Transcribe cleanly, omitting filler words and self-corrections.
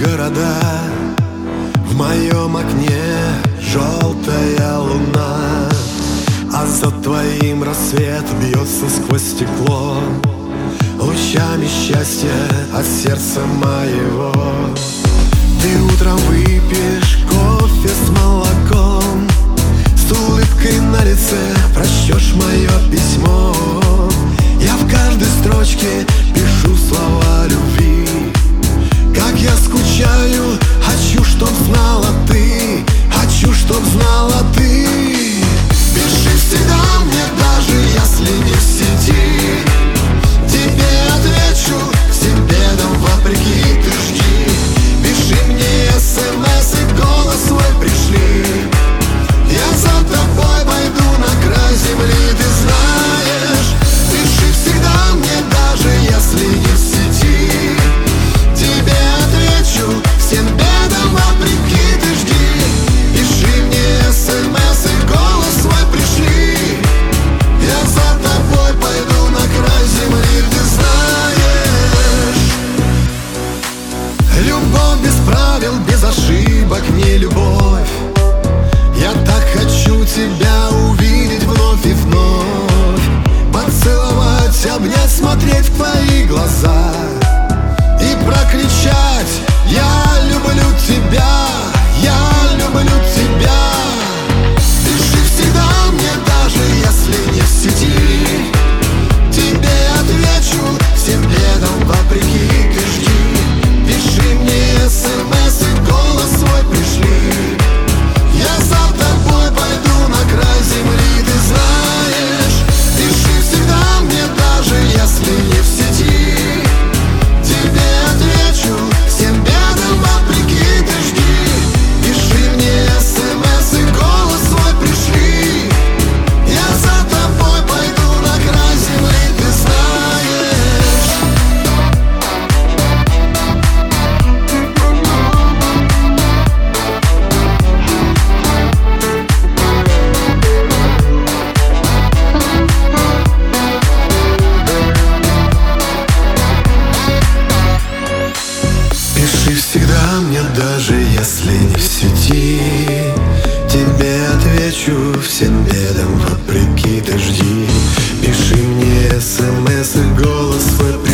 города. В моем окне желтая луна, а за твоим рассвет бьется сквозь стекло лучами счастья от сердца моего. Ты утром выпьешь кофе с молоком, с улыбкой на лице прочтешь мое письмо. Я в каждой строчке пишу слова любви. Как я скучаю, хочу, чтоб знала ты, хочу, чтоб знала ты. Пиши всегда мне, даже если не в сети. Тебе отвечу всем бедам вопреки, ты жди. Пиши мне смс и голос свой пришли. Я за тобой пойду на край земли, ты знаешь. Пиши всегда мне, даже если не в сети. Тебе отвечу всем бедам вопреки, ты жди. Пиши мне смс и голос свой пришли. Я за тобой пойду на край земли, ты знаешь. Любовь без правил, без ошибок, не любовь. Я так хочу тебя увидеть вновь и вновь, поцеловать, обнять, смотреть в твои глаза и прокричать: я люблю тебя, я люблю тебя. Пиши всегда мне, даже если не в сети. Тебе отвечу всем бедам вопреки, ты жди. Пиши мне смс и голос свой пришли. Я за тобой пойду на край земли, ты знаешь. Пиши всегда мне, даже если не в сети. Тебе отвечу всем бедам вопреки, ты жди. Пиши мне смс и голос свой пришли. Я за тобой пойду на край земли, ты знаешь. Пиши всегда мне, даже если не в сети. Тебе отвечу всем бедам вопреки, ты жди. Пиши мне смс и голос свой